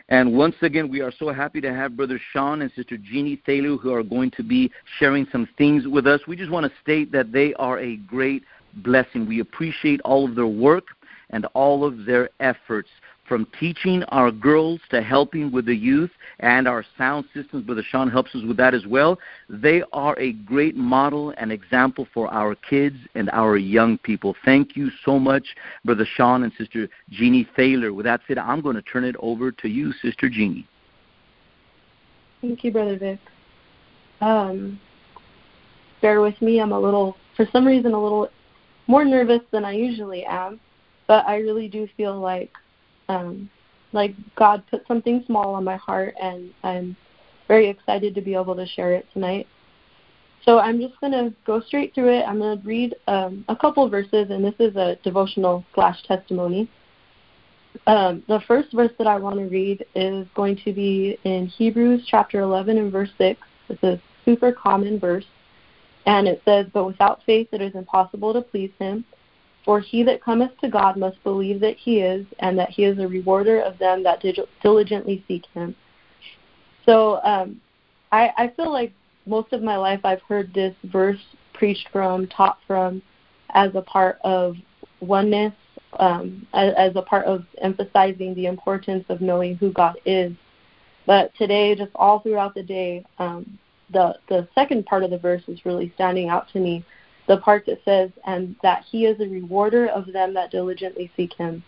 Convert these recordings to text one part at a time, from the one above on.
And once again, we are so happy to have Brother Sean and Sister Jeannie Thaler, who are going to be sharing some things with us. We just want to state that they are a great blessing. We appreciate all of their work and all of their efforts, from teaching our girls to helping with the youth and our sound systems. Brother Sean helps us with that as well. They are a great model and example for our kids and our young people. Thank you so much, Brother Sean and Sister Jeannie Thaler. With that said, I'm going to turn it over to you, Sister Jeannie. Thank you, Brother Vic. Bear with me. I'm for some reason, a little more nervous than I usually am, but I really do feel like God put something small on my heart, and I'm very excited to be able to share it tonight. So I'm just going to go straight through it. I'm going to read a couple verses, and this is a devotional/testimony. The first verse that I want to read is going to be in Hebrews chapter 11 and verse 6. It's a super common verse, and it says, "But without faith it is impossible to please him. For he that cometh to God must believe that he is, and that he is a rewarder of them that diligently seek him." So I feel like most of my life I've heard this verse preached from, taught from, as a part of oneness, as a part of emphasizing the importance of knowing who God is. But today, just all throughout the day, the second part of the verse is really standing out to me. The part that says, "and that he is a rewarder of them that diligently seek him."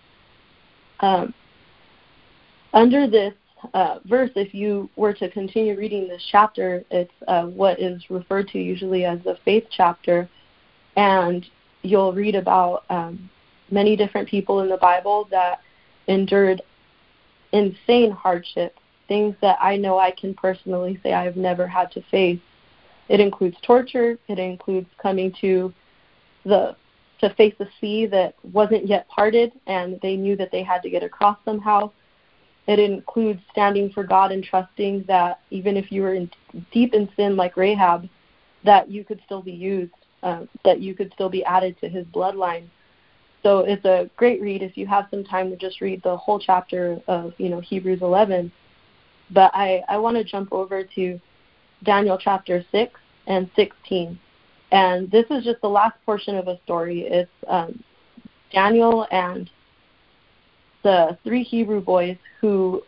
Under this verse, if you were to continue reading this chapter, it's what is referred to usually as the faith chapter, and you'll read about many different people in the Bible that endured insane hardship, things that I know I can personally say I've never had to face. It includes torture. It includes coming to face a sea that wasn't yet parted, and they knew that they had to get across somehow. It includes standing for God and trusting that even if you were deep in sin like Rahab, that you could still be used, that you could still be added to his bloodline. So it's a great read if you have some time to just read the whole chapter of Hebrews 11. But I want to jump over to Daniel chapter 6 and 16. And this is just the last portion of a story. It's Daniel and the 3 Hebrew boys who,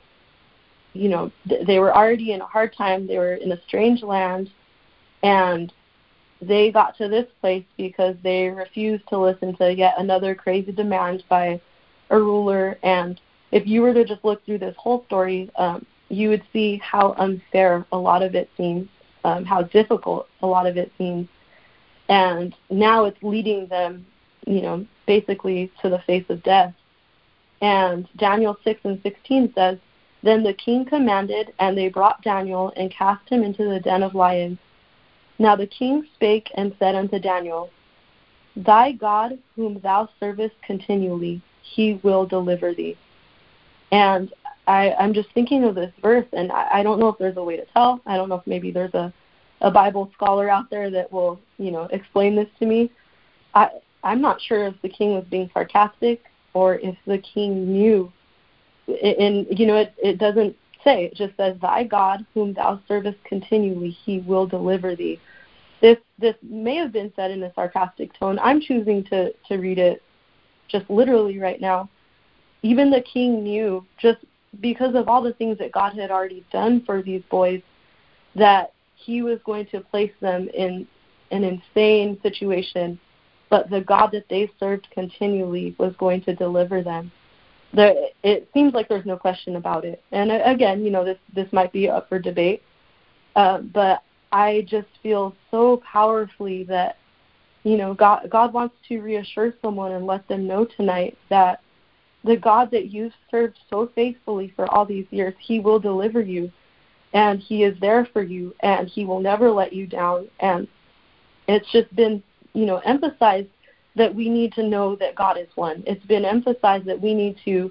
they were already in a hard time. They were in a strange land, and they got to this place because they refused to listen to yet another crazy demand by a ruler. And if you were to just look through this whole story, you would see how unfair a lot of it seems, how difficult a lot of it seems. And now it's leading them, basically to the face of death. And Daniel 6 and 16 says, "Then the king commanded, and they brought Daniel and cast him into the den of lions. Now the king spake and said unto Daniel, Thy God whom thou servest continually, he will deliver thee." And I'm just thinking of this verse, and I don't know if there's a way to tell. I don't know if maybe there's a Bible scholar out there that will, explain this to me. I'm not sure if the king was being sarcastic or if the king knew. And, it doesn't say. It just says, "Thy God whom thou servest continually, he will deliver thee." This may have been said in a sarcastic tone. I'm choosing to read it just literally right now. Even the king knew, just because of all the things that God had already done for these boys, that he was going to place them in an insane situation, but the God that they served continually was going to deliver them. It seems like there's no question about it. And again, this might be up for debate, but I just feel so powerfully that, God wants to reassure someone and let them know tonight that the God that you've served so faithfully for all these years, he will deliver you, and he is there for you, and he will never let you down. And it's just been, emphasized that we need to know that God is one. It's been emphasized that we need to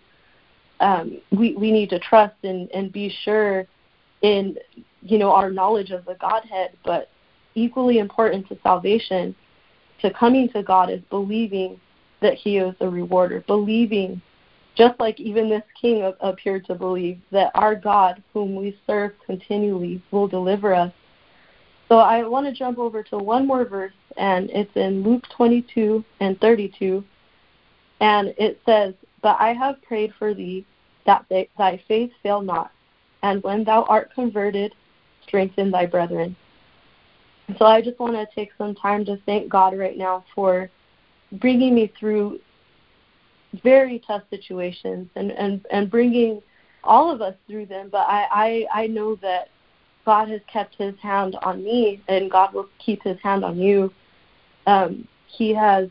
we need to trust and be sure in, our knowledge of the Godhead. But equally important to salvation, to coming to God, is believing that he is a rewarder, believing just like even this king appeared to believe that our God, whom we serve continually, will deliver us. So I want to jump over to one more verse, and it's in Luke 22:32, and it says, "But I have prayed for thee, that thy faith fail not, and when thou art converted, strengthen thy brethren." So I just want to take some time to thank God right now for bringing me through very tough situations and bringing all of us through them. But I know that God has kept his hand on me, and God will keep his hand on you. He has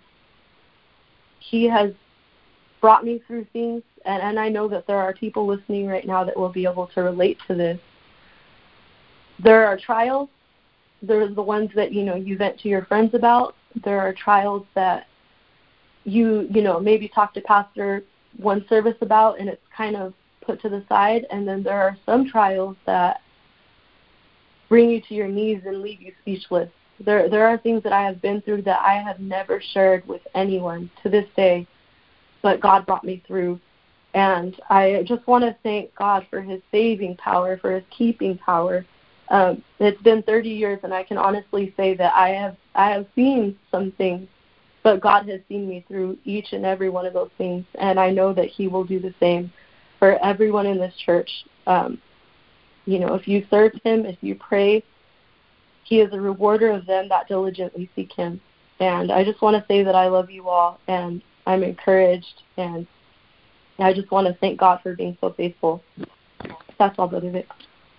brought me through things, and I know that there are people listening right now that will be able to relate to this. There are trials. There's the ones that, you vent to your friends about. There are trials that you maybe talk to pastor one service about, and it's kind of put to the side. And then there are some trials that bring you to your knees and leave you speechless. There are things that I have been through that I have never shared with anyone to this day, but God brought me through. And I just want to thank God for his saving power, for his keeping power. It's been 30 years, and I can honestly say that I have seen some things, but God has seen me through each and every one of those things, and I know that he will do the same for everyone in this church. If you serve him, if you pray, he is a rewarder of them that diligently seek him. And I just want to say that I love you all, and I'm encouraged, and I just want to thank God for being so faithful. That's all, Brother Vic.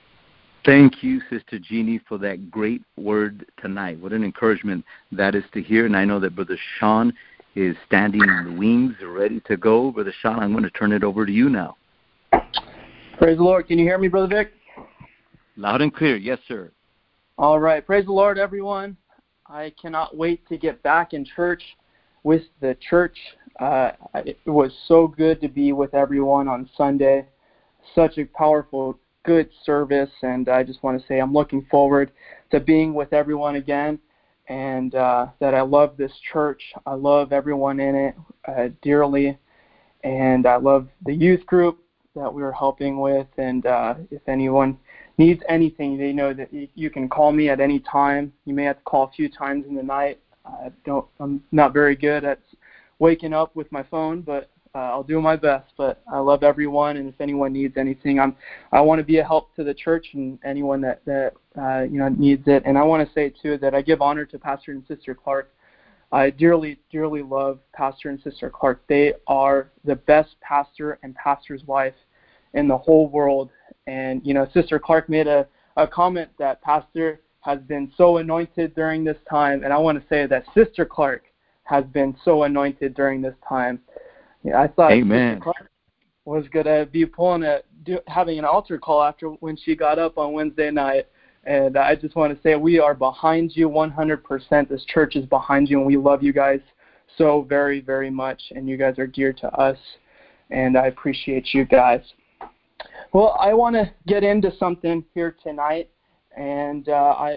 Thank you, Sister Jeannie, for that great word tonight. What an encouragement that is to hear. And I know that Brother Sean is standing in the wings, ready to go. Brother Sean, I'm going to turn it over to you now. Praise the Lord. Can you hear me, Brother Vic? Loud and clear. Yes, sir. All right. Praise the Lord, everyone. I cannot wait to get back in church with the church. It was so good to be with everyone on Sunday. Such a powerful, good service, and I just want to say I'm looking forward to being with everyone again, and that I love this church. I love everyone in it dearly, and I love the youth group that we were helping with, and if anyone needs anything, they know that you can call me at any time. You may have to call a few times in the night. I'm not very good at waking up with my phone, but I'll do my best. But I love everyone, and if anyone needs anything, I want to be a help to the church and anyone that needs it. And I want to say too that I give honor to Pastor and Sister Clark. I dearly, dearly love Pastor and Sister Clark. They are the best pastor and pastor's wife in the whole world. And Sister Clark made a comment that Pastor has been so anointed during this time, and I want to say that Sister Clark has been so anointed during this time. I thought Amen. Sister Clark was going to be having an altar call after when she got up on Wednesday night. And I just want to say we are behind you 100%. This church is behind you, and we love you guys so very, very much. And you guys are dear to us, and I appreciate you guys. Well, I want to get into something here tonight, and I'm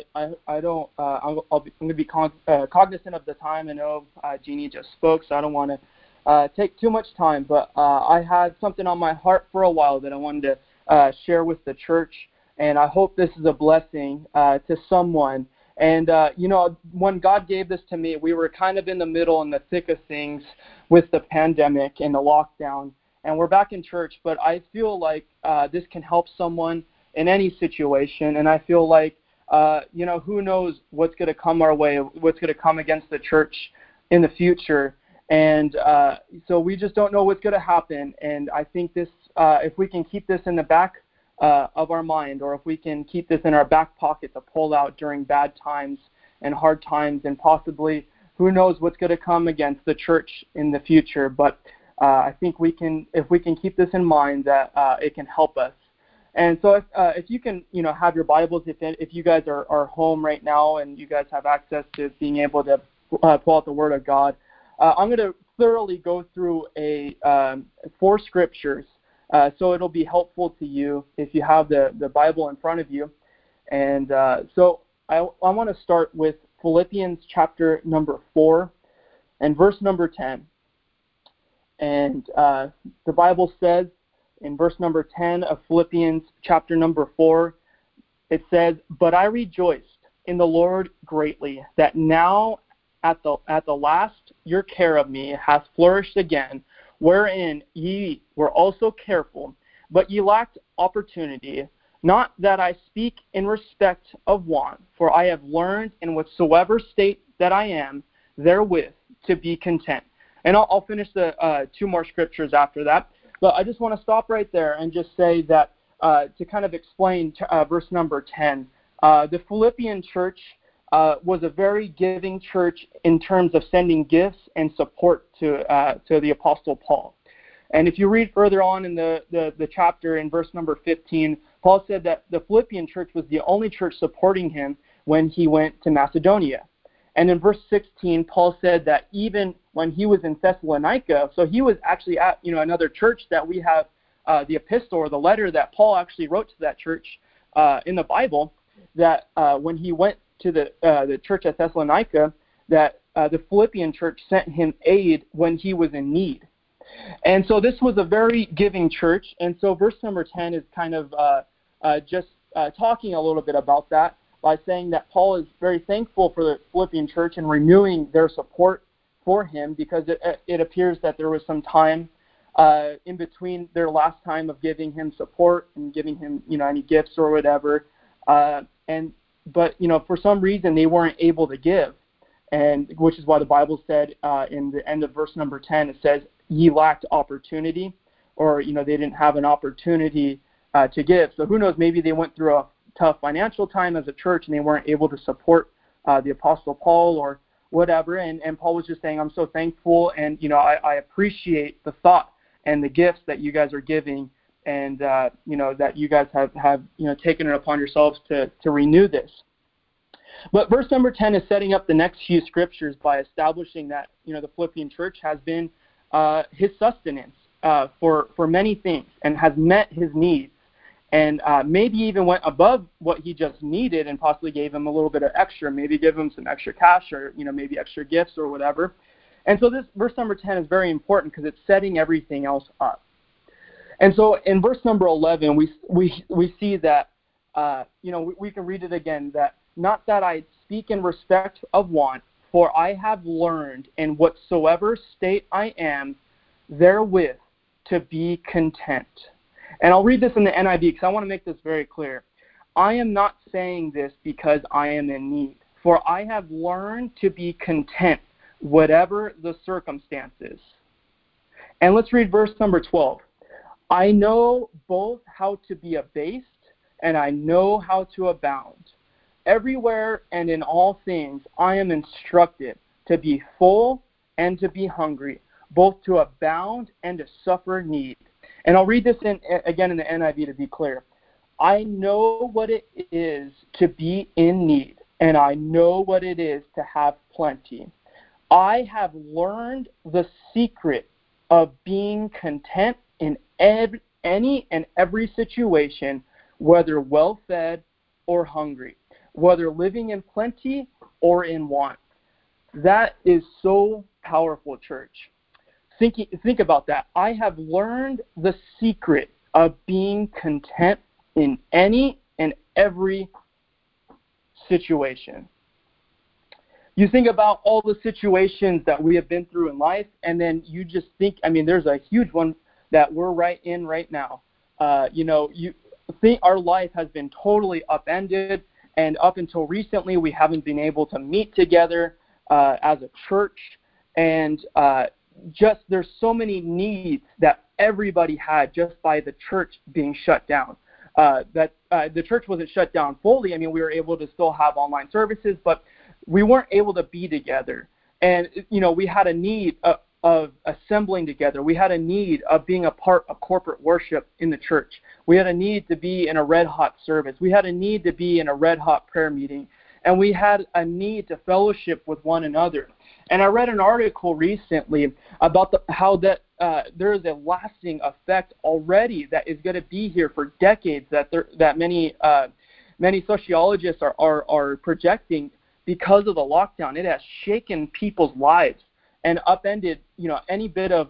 going to be cognizant of the time. I know Jeannie just spoke, so I don't want to take too much time, but I had something on my heart for a while that I wanted to share with the church, and I hope this is a blessing to someone. And, when God gave this to me, we were kind of in the middle, in the thick of things with the pandemic and the lockdown, and we're back in church, but I feel like this can help someone in any situation, and I feel like, who knows what's going to come our way, what's going to come against the church in the future. And so we just don't know what's going to happen. And I think this, if we can keep this in the back of our mind, or if we can keep this in our back pocket to pull out during bad times and hard times, and possibly who knows what's going to come against the church in the future. But I think if we can keep this in mind, that it can help us. And so if you can, have your Bibles, if you guys are home right now and you guys have access to being able to pull out the Word of God, I'm going to thoroughly go through 4 scriptures, so it'll be helpful to you if you have the Bible in front of you. And so I want to start with Philippians chapter number 4 and verse number 10. And the Bible says in verse number 10 of Philippians chapter number 4, it says, "But I rejoiced in the Lord greatly, that now at the last your care of me hath flourished again, wherein ye were also careful, but ye lacked opportunity. Not that I speak in respect of want, for I have learned in whatsoever state that I am, therewith to be content." And I'll finish the two more scriptures after that. But I just want to stop right there and just say that to kind of explain verse number 10, the Philippian church was a very giving church in terms of sending gifts and support to the Apostle Paul. And if you read further on in the chapter in verse number 15, Paul said that the Philippian church was the only church supporting him when he went to Macedonia. And in verse 16, Paul said that even when he was in Thessalonica, so he was actually at another church that we have the epistle or the letter that Paul actually wrote to that church in the Bible, that when he went to the church at Thessalonica, that the Philippian church sent him aid when he was in need. And so this was a very giving church. And so verse number 10 is kind of just talking a little bit about that by saying that Paul is very thankful for the Philippian church and renewing their support for him, because it appears that there was some time in between their last time of giving him support and giving him any gifts or whatever. But for some reason they weren't able to give, and which is why the Bible said in the end of verse number 10, it says, "Ye lacked opportunity," or they didn't have an opportunity to give. So who knows, maybe they went through a tough financial time as a church and they weren't able to support the Apostle Paul or whatever. And Paul was just saying, "I'm so thankful, and I appreciate the thought and the gifts that you guys are giving, and that you guys have taken it upon yourselves to renew this." But verse number 10 is setting up the next few scriptures by establishing that the Philippian church has been his sustenance for many things and has met his needs, and maybe even went above what he just needed and possibly gave him a little bit of extra, maybe give him some extra cash or maybe extra gifts or whatever. And so this verse number 10 is very important because it's setting everything else up. And so in verse number 11, we see that, we can read it again, that not that I speak in respect of want, for I have learned in whatsoever state I am, therewith to be content. And I'll read this in the NIV because I want to make this very clear. I am not saying this because I am in need, for I have learned to be content, whatever the circumstances. And let's read verse number 12. I know both how to be abased, and I know how to abound. Everywhere and in all things I am instructed to be full and to be hungry, both to abound and to suffer need. And I'll read this again in the NIV to be clear. I know what it is to be in need, and I know what it is to have plenty. I have learned the secret of being content in any and every situation, whether well-fed or hungry, whether living in plenty or in want. That is so powerful, church. Think about that. I have learned the secret of being content in any and every situation. You think about all the situations that we have been through in life, and then you just think, there's a huge one that we're right in right now. You think our life has been totally upended, and up until recently, we haven't been able to meet together as a church, and just there's so many needs that everybody had just by the church being shut down. That the church wasn't shut down fully. We were able to still have online services, but we weren't able to be together. And, we had a need of assembling together. We had a need of being a part of corporate worship in the church. We had a need to be in a red-hot service. We had a need to be in a red-hot prayer meeting. And we had a need to fellowship with one another. And I read an article recently about how that there is a lasting effect already that is going to be here for decades, that many sociologists are projecting because of the lockdown. It has shaken people's lives and upended, any bit of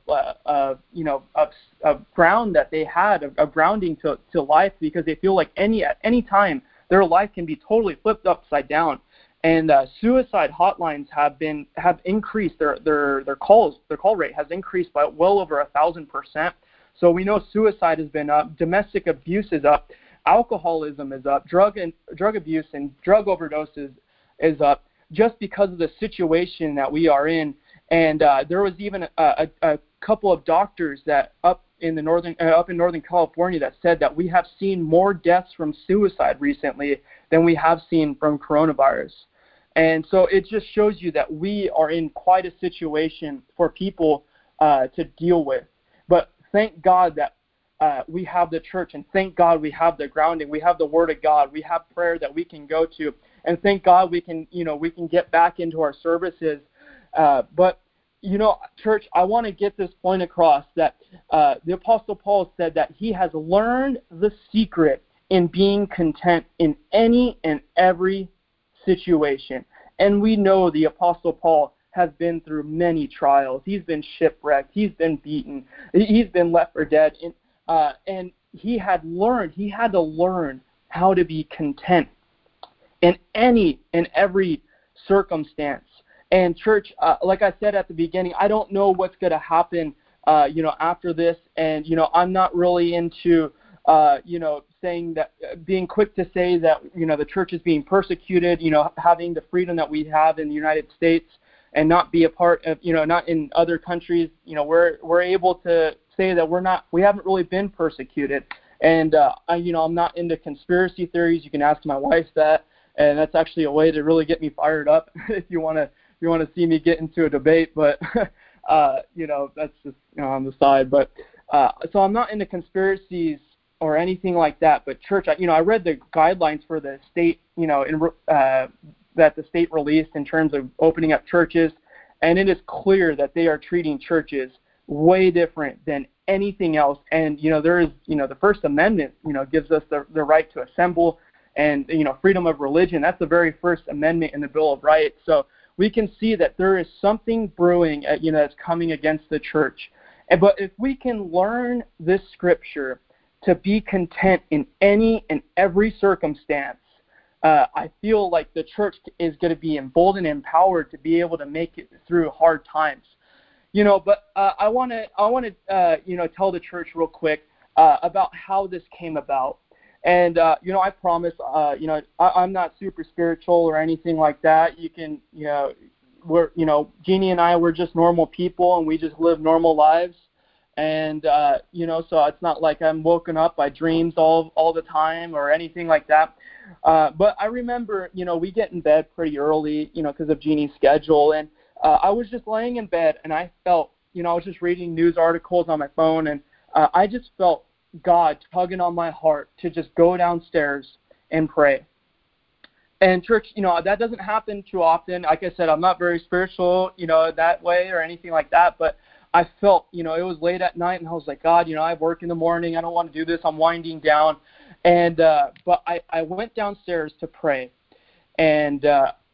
ground that they had, of grounding to life, because they feel like at any time their life can be totally flipped upside down. And suicide hotlines have increased. Their call rate has increased by well over 1,000%. So we know suicide has been up, domestic abuse is up, alcoholism is up, drug abuse and drug overdoses is up, just because of the situation that we are in. And there was even a couple of doctors that up in Northern California that said that we have seen more deaths from suicide recently than we have seen from coronavirus. And so it just shows you that we are in quite a situation for people to deal with. But thank God that we have the church, and thank God we have the grounding, we have the Word of God, we have prayer that we can go to, and thank God we can get back into our services. But church, I want to get this point across, that the Apostle Paul said that he has learned the secret in being content in any and every situation. And we know the Apostle Paul has been through many trials. He's been shipwrecked. He's been beaten. He's been left for dead. And he had to learn how to be content in any and every circumstance. And church, like I said at the beginning, I don't know what's going to happen, after this. And, I'm not really into, saying that, being quick to say that, the church is being persecuted, having the freedom that we have in the United States and not be a part of, not in other countries, we're able to say that we haven't really been persecuted. And, I'm not into conspiracy theories. You can ask my wife that, and that's actually a way to really get me fired up if you want to see me get into a debate, but, that's just, on the side. But, so I'm not into conspiracies or anything like that. But church, I read the guidelines for the state, that the state released in terms of opening up churches, and it is clear that they are treating churches way different than anything else. And, there is, the First Amendment, gives us the right to assemble and, freedom of religion. That's the very First Amendment in the Bill of Rights. So we can see that there is something brewing, that's coming against the church. But if we can learn this scripture to be content in any and every circumstance, I feel like the church is going to be emboldened and empowered to be able to make it through hard times. But I want to tell the church real quick about how this came about. And, I promise, I'm not super spiritual or anything like that. You can, Jeannie and I, we're just normal people, and we just live normal lives. And, so it's not like I'm woken up by dreams all the time or anything like that. But I remember, we get in bed pretty early, because of Jeannie's schedule. And I was just laying in bed, and I felt, I was just reading news articles on my phone, and I just felt God tugging on my heart to just go downstairs and pray. And church, that doesn't happen too often. Like I said, I'm not very spiritual, that way or anything like that. But I felt, it was late at night, and I was like, God, I work in the morning. I don't want to do this. I'm winding down. And but I went downstairs to pray, and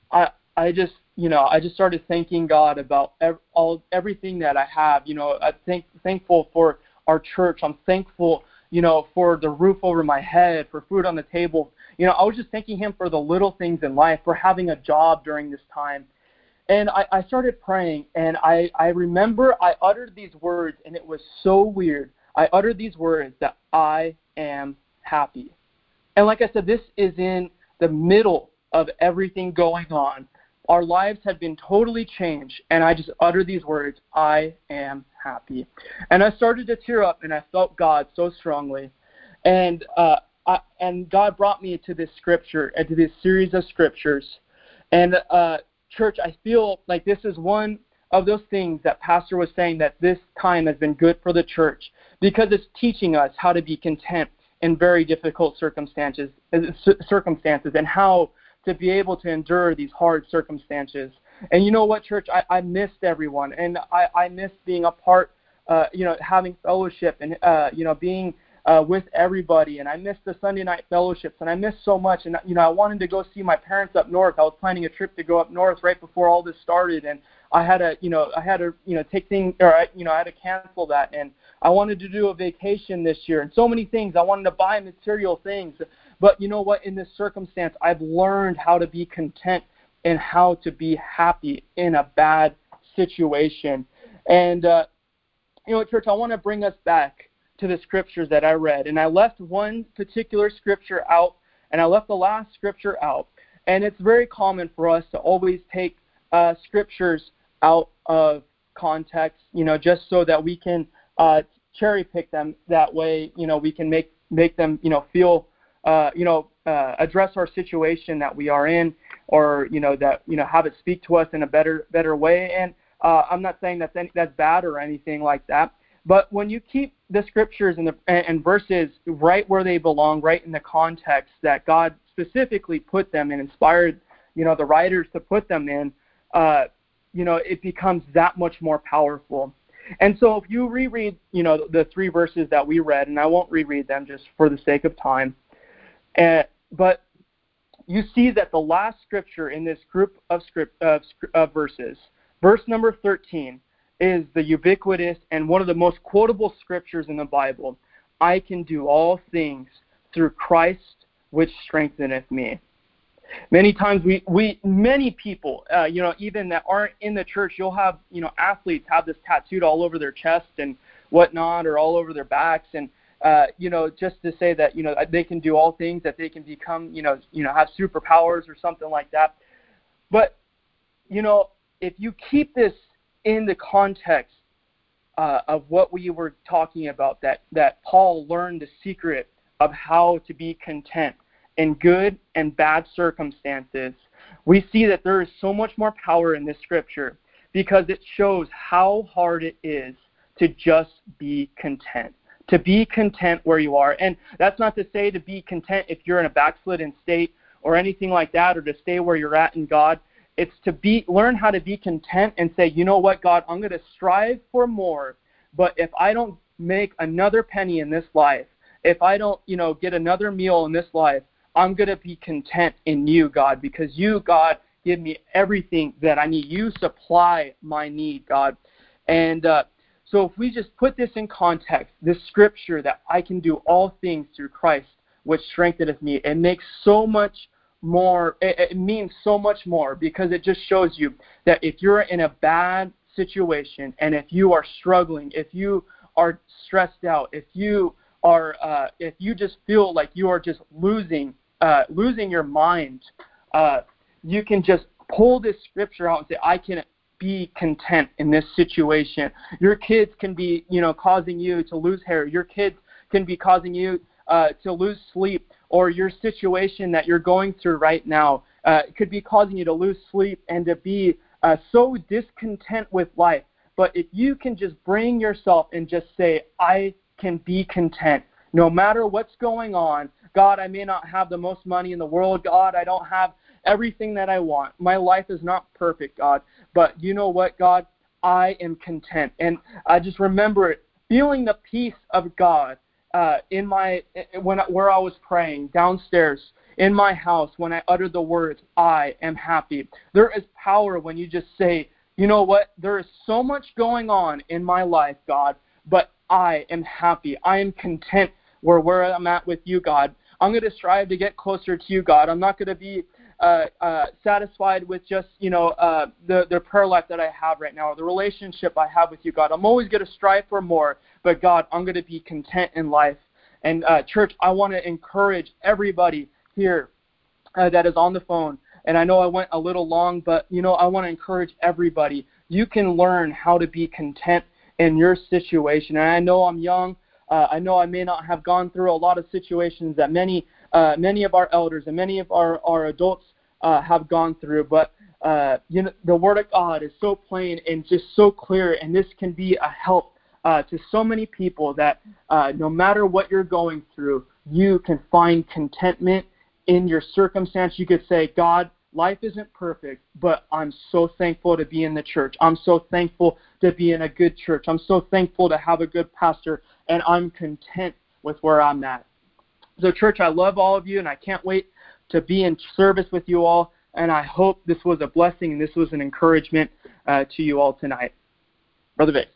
I just started thanking God about everything that I have. I'm thankful for our church. I'm thankful, for the roof over my head, for food on the table. I was just thanking Him for the little things in life, for having a job during this time. And I started praying, and I remember I uttered these words, and it was so weird. I uttered these words that I am happy. And like I said, this is in the middle of everything going on. Our lives had been totally changed, and I just uttered these words, I am happy. And I started to tear up, and I felt God so strongly. And God brought me to this scripture, and to this series of scriptures. And church, I feel like this is one of those things that Pastor was saying, that this time has been good for the church, because it's teaching us how to be content in very difficult circumstances, and how to be able to endure these hard circumstances. And you know what, church? I missed everyone, and I missed being a part, having fellowship, and being with everybody, and I missed the Sunday night fellowships, and I missed so much. And I wanted to go see my parents up north. I was planning a trip to go up north right before all this started, and I had to take things, or I had to cancel that. And I wanted to do a vacation this year, and so many things. I wanted to buy material things, but you know what? In this circumstance, I've learned how to be content and how to be happy in a bad situation. And church, I want to bring us back to the scriptures that I read. And I left one particular scripture out, and I left the last scripture out. And it's very common for us to always take scriptures out of context, just so that we can cherry pick them. That way, we can make them, feel, address our situation that we are in, or, that, have it speak to us in a better way. And I'm not saying that's bad or anything like that. But when you keep the scriptures and verses right where they belong, right in the context that God specifically put them and inspired, the writers to put them in, it becomes that much more powerful. And so if you reread, the 3 verses that we read, and I won't reread them just for the sake of time, but you see that the last scripture in this group of verses, verse number 13, is the ubiquitous and one of the most quotable scriptures in the Bible. I can do all things through Christ, which strengtheneth me. Many times many people, even that aren't in the church, you'll have, athletes have this tattooed all over their chest and whatnot, or all over their backs. And, just to say that, they can do all things, that they can become, have superpowers or something like that. But, if you keep this in the context of what we were talking about, that Paul learned the secret of how to be content in good and bad circumstances, we see that there is so much more power in this scripture, because it shows how hard it is to just be content, to be content where you are. And that's not to say to be content if you're in a backslidden state or anything like that, or to stay where you're at in God. It's to learn how to be content and say, you know what, God, I'm going to strive for more, but if I don't make another penny in this life, if I don't, get another meal in this life, I'm going to be content in you, God, because you, God, give me everything that I need. You supply my need, God. And so if we just put this in context, this scripture that I can do all things through Christ, which strengtheneth me, it makes so much more, it means so much more, because it just shows you that if you're in a bad situation, and if you are struggling, if you are stressed out, if you just feel like you are just losing your mind, you can just pull this scripture out and say, I can be content in this situation. Your kids can be, causing you to lose hair. Your kids can be causing you to lose sleep, or your situation that you're going through right now could be causing you to lose sleep and to be so discontent with life. But if you can just bring yourself and just say, I can be content no matter what's going on. God, I may not have the most money in the world. God, I don't have everything that I want. My life is not perfect, God. But you know what, God? I am content. And I just remember it, feeling the peace of God where I was praying downstairs in my house when I uttered the words, I am happy. There is power when you just say, you know what? There is so much going on in my life, God, but I am happy. I am content where I'm at with you, God. I'm going to strive to get closer to you, God. I'm not going to be satisfied with just, the prayer life that I have right now, or the relationship I have with you, God. I'm always going to strive for more, but God, I'm going to be content in life. And church, I want to encourage everybody here that is on the phone. And I know I went a little long, but, I want to encourage everybody. You can learn how to be content in your situation. And I know I'm young. I know I may not have gone through a lot of situations that many of our elders and many of our adults have gone through. But, the Word of God is so plain and just so clear. And this can be a help to so many people that no matter what you're going through, you can find contentment in your circumstance. You could say, God, life isn't perfect, but I'm so thankful to be in the church. I'm so thankful to be in a good church. I'm so thankful to have a good pastor, and I'm content with where I'm at. So, church, I love all of you, and I can't wait to be in service with you all. And I hope this was a blessing and this was an encouragement to you all tonight. Brother Vic.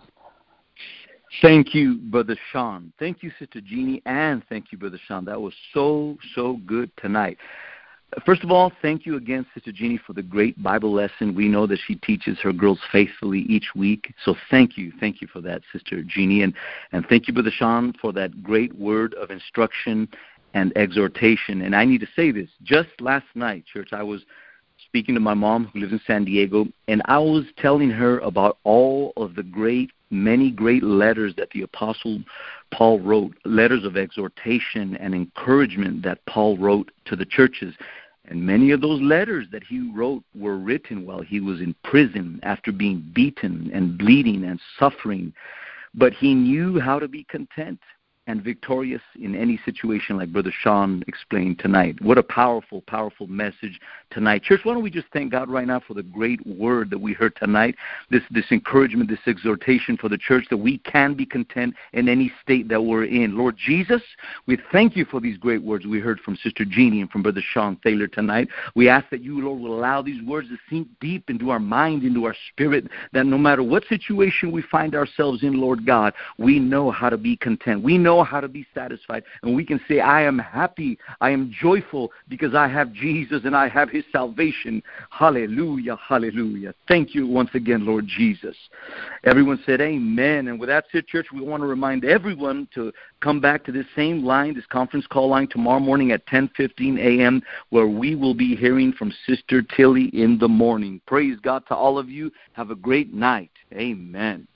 Thank you, Brother Sean. Thank you, Sister Jeannie, and thank you, Brother Sean. That was so good tonight. First of all, thank you again, Sister Jeannie, for the great Bible lesson. We know that she teaches her girls faithfully each week. So thank you for that, Sister Jeannie. And thank you, Brother Sean, for that great word of instruction and exhortation. And I need to say this. Just last night, church, I was speaking to my mom who lives in San Diego, and I was telling her about all of the many great letters that the Apostle Paul wrote, letters of exhortation and encouragement that Paul wrote to the churches. And many of those letters that he wrote were written while he was in prison after being beaten and bleeding and suffering. But he knew how to be content and victorious in any situation, like Brother Sean explained tonight. What a powerful message tonight. Church, why don't we just thank God right now for the great word that we heard tonight, this encouragement, this exhortation for the church that we can be content in any state that we're in. Lord Jesus, we thank you for these great words we heard from Sister Jeannie and from Brother Sean Thaler tonight. We ask that you, Lord, will allow these words to sink deep into our mind, into our spirit, that no matter what situation we find ourselves in, Lord God, we know how to be content. We know how to be satisfied, and we can say, I am happy, I am joyful, because I have Jesus and I have his salvation. Hallelujah, hallelujah. Thank you once again, Lord Jesus. Everyone said amen. And with that said, church, we want to remind everyone to come back to this same line, this conference call line, tomorrow morning at 10:15 a.m., where we will be hearing from Sister Tilly in the morning. Praise God to all of you. Have a great night. Amen.